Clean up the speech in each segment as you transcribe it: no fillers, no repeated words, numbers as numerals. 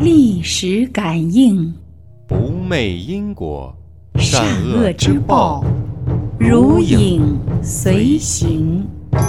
历史感应， 不昧因果， 善恶之报如影随形。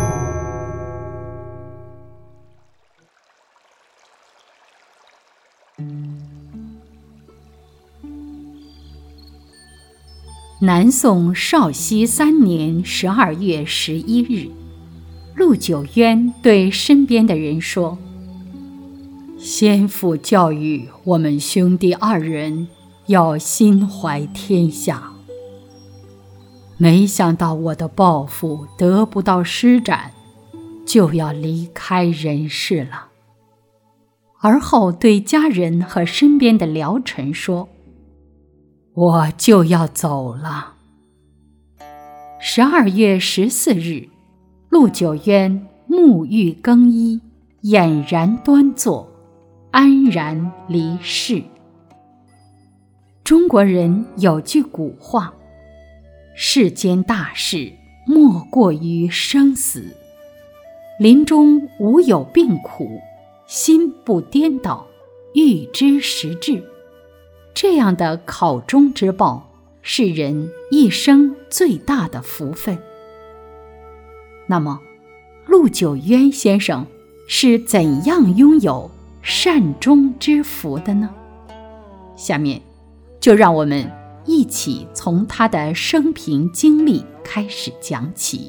南宋绍熙3年12月11日，陆九渊对身边的人说：先父教育我们兄弟2人要心怀天下，没想到我的抱负得不到施展，就要离开人世了。而后对家人和身边的僚臣说：我就要走了。12月14日，陆九渊沐浴更衣，俨然端坐，安然离世。中国人有句古话：世间大事，莫过于生死。临终无有病苦，心不颠倒，预知时至。这样的考中之报，是人一生最大的福分。那么，陆九渊先生是怎样拥有善终之福的呢？下面就让我们一起从他的生平经历开始讲起。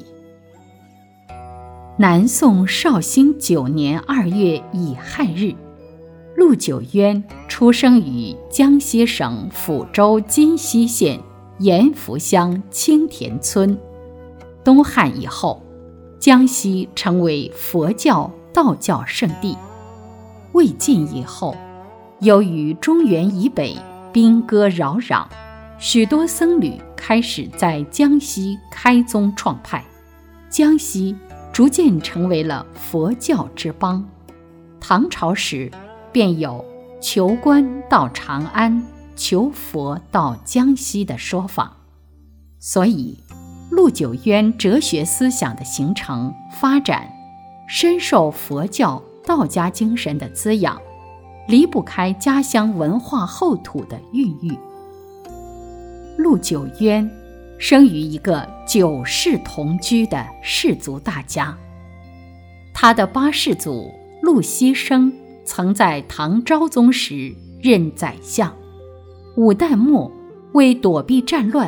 南宋绍兴9年2月乙亥日，陆九渊出生于江西省抚州金溪县盐福乡青田村。东汉以后，江西成为佛教、道教圣地。魏晋以后，由于中原以北兵戈扰攘，许多僧侣开始在江西开宗创派，江西逐渐成为了佛教之邦。唐朝时便有求官到长安，求佛到江西的说法。所以陆九渊哲学思想的形成发展，深受佛教道家精神的滋养，离不开家乡文化厚土的孕育。陆九渊生于一个9世同居的氏族大家。他的8世祖陆锡生曾在唐昭宗时任宰相，5代末为躲避战乱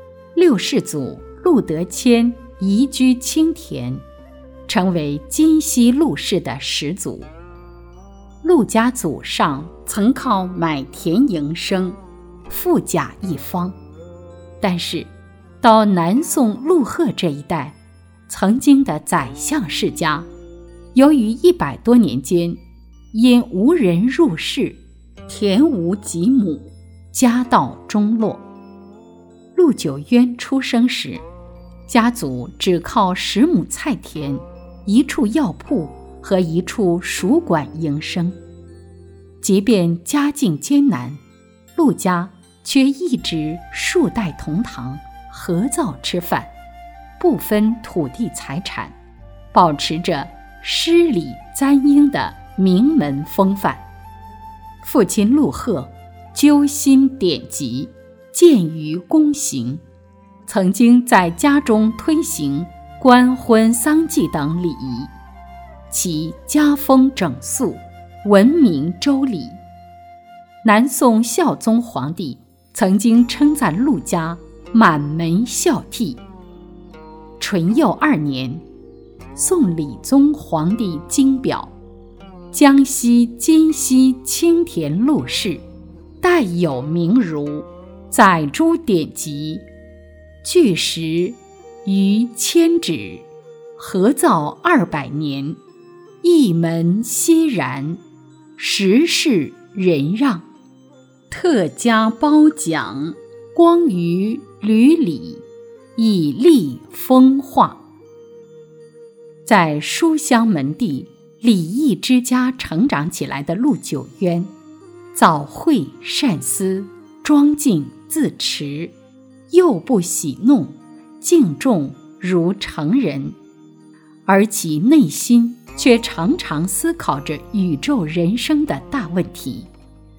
，6世祖陆德谦移居青田，成为今西陆氏的始祖。陆家祖上曾靠买田营生，富甲一方。但是到南宋陆贺这一代，曾经的宰相世家，由于100多年间因无人入仕，田无几亩，家道中落。陆九渊出生时，家族只靠10亩菜田、1处药铺和1处属馆营生。即便家境艰难，陆家却一直数代同堂，合灶吃饭，不分土地财产，保持着诗礼簪缨的名门风范。父亲陆贺揪心典籍，见于公行，曾经在家中推行官婚丧祭等礼仪，其家风整肃，闻名周礼。南宋孝宗皇帝曾经称赞陆家满门孝悌。淳佑2年，宋理宗皇帝金表，江西金溪青田陆氏代有名儒，载诸典籍，据实逾1000纸，合造200年，一门熙然，时世人让，特加褒奖，光于闾里，以立风化。在书香门第、礼义之家成长起来的陆九渊，早慧善思，庄敬自持，幼不喜怒，敬重如成人，而其内心却常常思考着宇宙人生的大问题，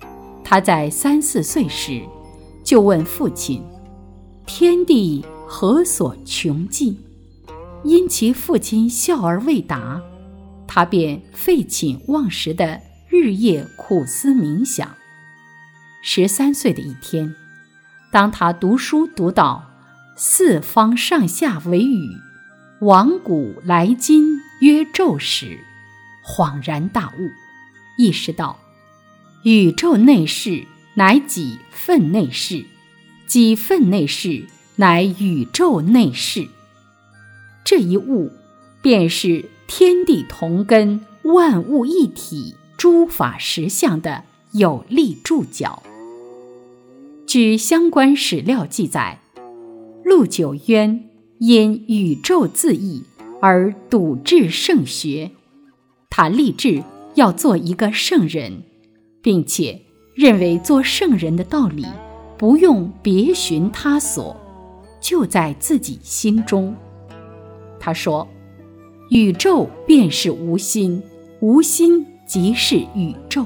他在3、4岁时，就问父亲：天地何所穷尽？因其父亲笑而未答，他便废寝忘食地日夜苦思冥想。13岁的一天，当他读书读到四方上下为宇，往古来今曰宙时，恍然大悟，意识到宇宙内事乃己分内事，己分内事乃宇宙内事。这一悟便是天地同根，万物一体，诸法实相的有力注脚。据相关史料记载，陆九渊因宇宙自义而笃志圣学，他立志要做一个圣人，并且认为做圣人的道理不用别寻他所，就在自己心中。他说，宇宙便是无心，无心即是宇宙。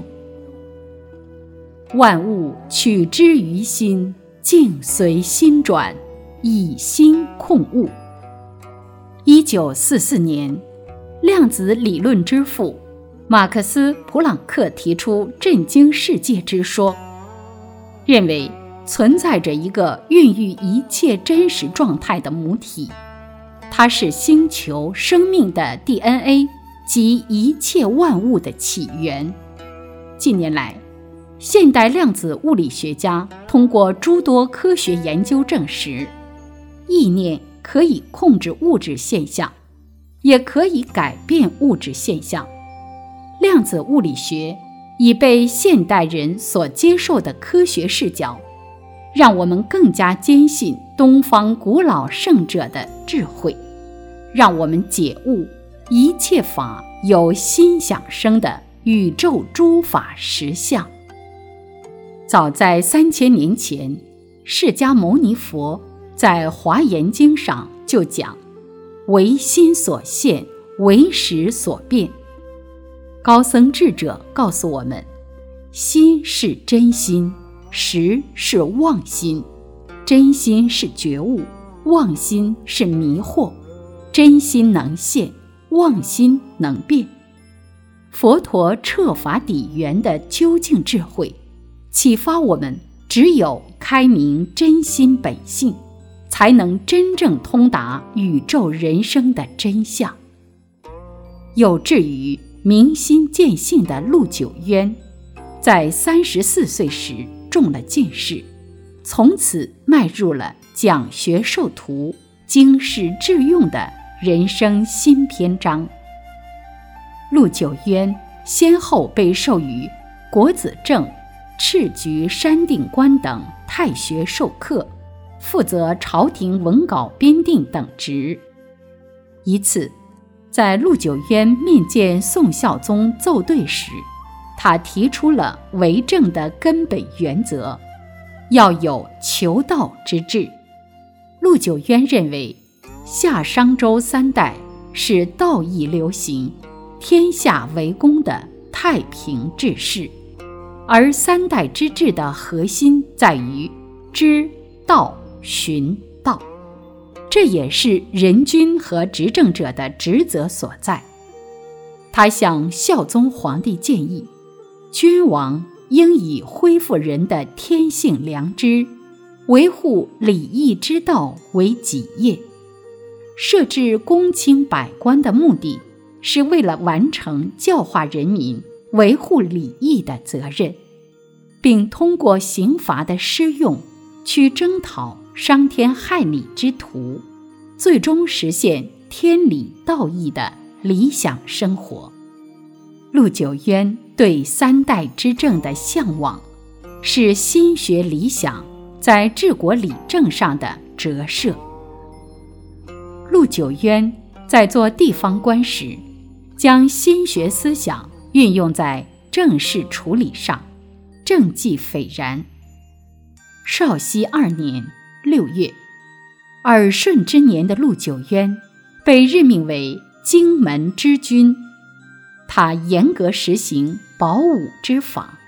万物取之于心，境随心转，以心控物。1944年，量子理论之父马克思·普朗克提出震惊世界之说，认为存在着一个孕育一切真实状态的母体，它是星球生命的 DNA 及一切万物的起源。近年来，现代量子物理学家通过诸多科学研究证实，意念可以控制物质现象，也可以改变物质现象。量子物理学已被现代人所接受的科学视角，让我们更加坚信东方古老圣者的智慧，让我们解悟一切法由心想生的宇宙诸法实相。早在3000年前，释迦牟尼佛在《华严经》上就讲，唯心所现，唯识所变。高僧智者告诉我们，心是真心，识是妄心，真心是觉悟，妄心是迷惑，真心能现，妄心能变。佛陀彻法底源的究竟智慧，启发我们只有开明真心本性，才能真正通达宇宙人生的真相。有志于明心见性的陆九渊，在34岁时中了进士，从此迈入了讲学授徒、经世致用的人生新篇章。陆九渊先后被授予国子正、赤菊山定观等太学授课，负责朝廷文稿编订等职。一次，在陆九渊面见宋孝宗奏对时，他提出了为政的根本原则，要有求道之志。陆九渊认为，夏商周3代是道义流行、天下为公的太平治世，而3代之治的核心在于知道寻道，这也是人君和执政者的职责所在。他向孝宗皇帝建议，君王应以恢复人的天性良知，维护礼义之道为己业。设置公卿百官的目的，是为了完成教化人民、维护礼义的责任，并通过刑罚的施用去征讨伤天害理之徒，最终实现天理道义的理想生活。陆九渊对3代之政的向往，是心学理想在治国理政上的折射。陆九渊在做地方官时，将心学思想运用在政事处理上，政绩斐然。绍熙2年6月，耳顺之年的陆九渊被任命为荆门知军，他严格实行保武之法，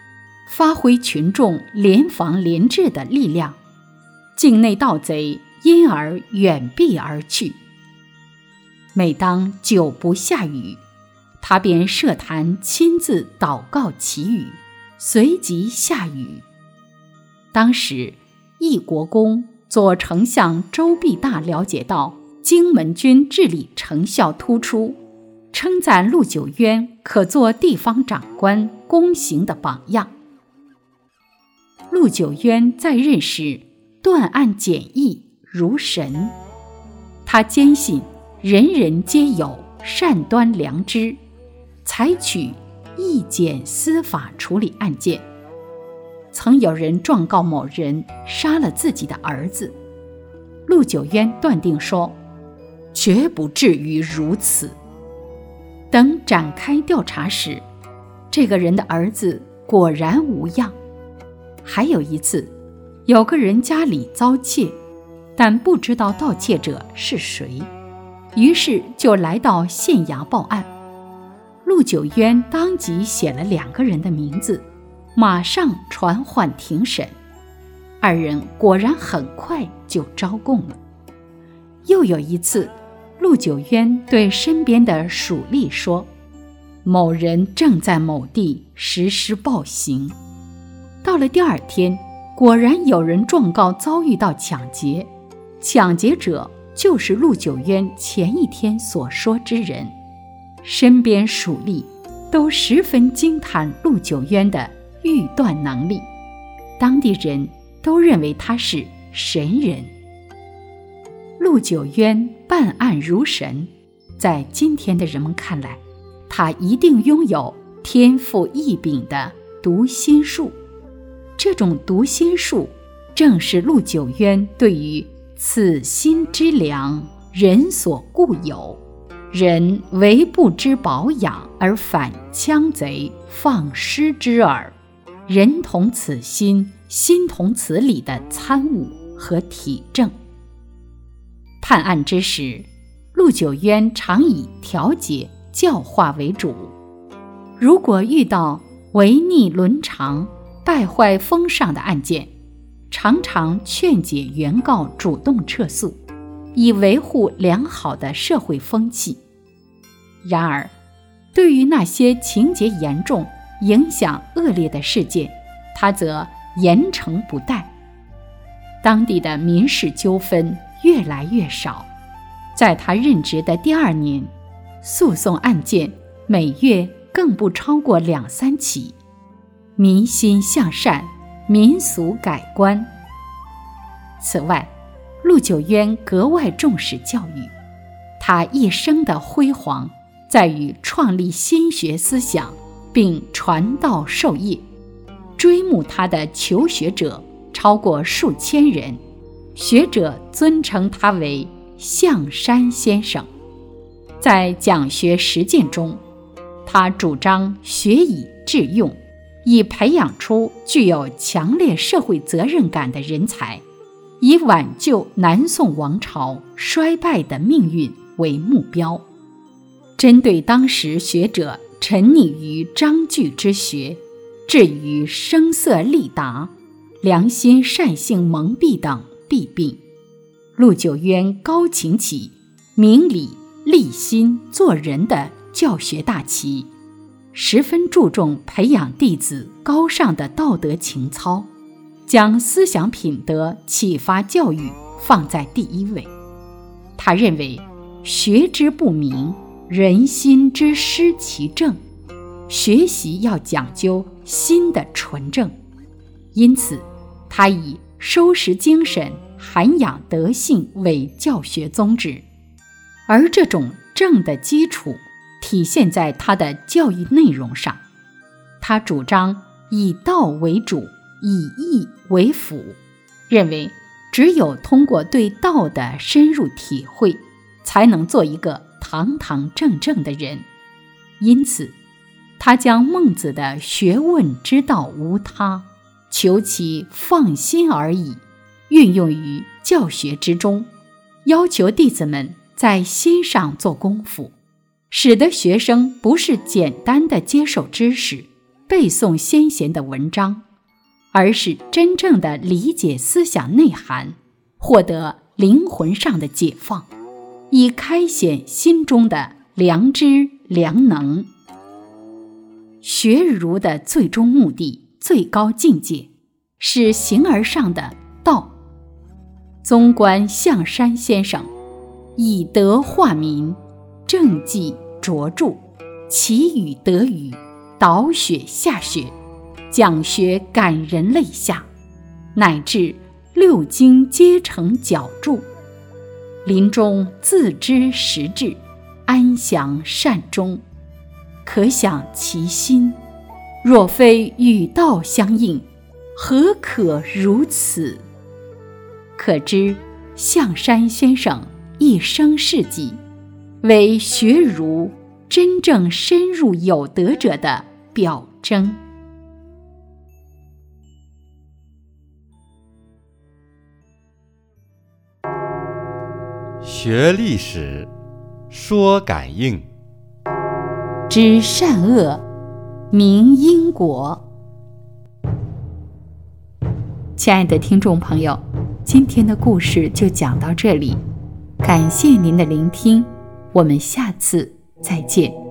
发挥群众联防联治的力量，境内盗贼因而远避而去。每当久不下雨，他便设坛亲自祷告祈雨，随即下雨。当时义国公左丞相周必大了解到荆门军治理成效突出，称赞陆九渊可做地方长官公行的榜样。陆九渊在任时断案检议如神，他坚信人人皆有善端良知，采取义检司法处理案件。曾有人状告某人杀了自己的儿子，陆九渊断定说，绝不至于如此。等展开调查时，这个人的儿子果然无恙。还有一次，有个人家里遭窃，但不知道盗窃者是谁，于是就来到县衙报案。陆九渊当即写了2个人的名字，马上传唤庭审。2人果然很快就招供了。又有一次，陆九渊对身边的属吏说，某人正在某地实施暴行。到了第2天，果然有人状告遭遇到抢劫，抢劫者就是陆九渊前一天所说之人。身边属吏都十分惊叹陆九渊的预断能力，当地人都认为他是神人。陆九渊办案如神，在今天的人们看来，他一定拥有天赋异禀的读心术。这种读心术正是陆九渊对于此心之良，人所固有，人唯不知保养而反羌贼放失之耳，人同此心，心同此理的参悟和体证。判案之时，陆九渊常以调解教化为主，如果遇到违逆伦常、败坏风尚的案件，常常劝解原告主动撤诉，以维护良好的社会风气。然而，对于那些情节严重、影响恶劣的事件，他则严惩不贷。当地的民事纠纷越来越少，在他任职的第2年，诉讼案件每月更不超过2-3起，民心向善，民俗改观。此外，陆九渊格外重视教育，他一生的辉煌在于创立新学思想并传道授业，追慕他的求学者超过数千人，学者尊称他为象山先生。在讲学实践中，他主张学以致用，以培养出具有强烈社会责任感的人才，以挽救南宋王朝衰败的命运为目标。针对当时学者沉溺于章句之学，至于声色利达、良心善性蒙蔽等弊病，陆九渊高擎起明理立心做人的教学大旗，十分注重培养弟子高尚的道德情操，将思想品德启发教育放在第1位。他认为学之不明，人心之失其正，学习要讲究心的纯正，因此他以收拾精神、涵养德性为教学宗旨，而这种正的基础体现在他的教育内容上。他主张以道为主，以义为辅，认为只有通过对道的深入体会，才能做一个堂堂正正的人。因此，他将孟子的学问之道无他，求其放心而已，运用于教学之中，要求弟子们在心上做功夫，使得学生不是简单的接受知识， 背诵先贤的文章，而是真正的理解思想内涵，获得灵魂上的解放，以开显心中的良知良能。学儒的最终目的、最高境界是形而上的道。纵观象山先生以德化民，政绩卓著，奇语得语，导雪下雪，讲学感人泪下，乃至6经皆成脚注，临终自知时至，安详善终，可想其心，若非与道相应，何可如此？可知象山先生一生事迹，为学儒真正深入有德者的表征。 学历史，说感应， 知善恶，明因果。亲爱的听众朋友，今天的故事就讲到这里，感谢您的聆听，我们下次再见。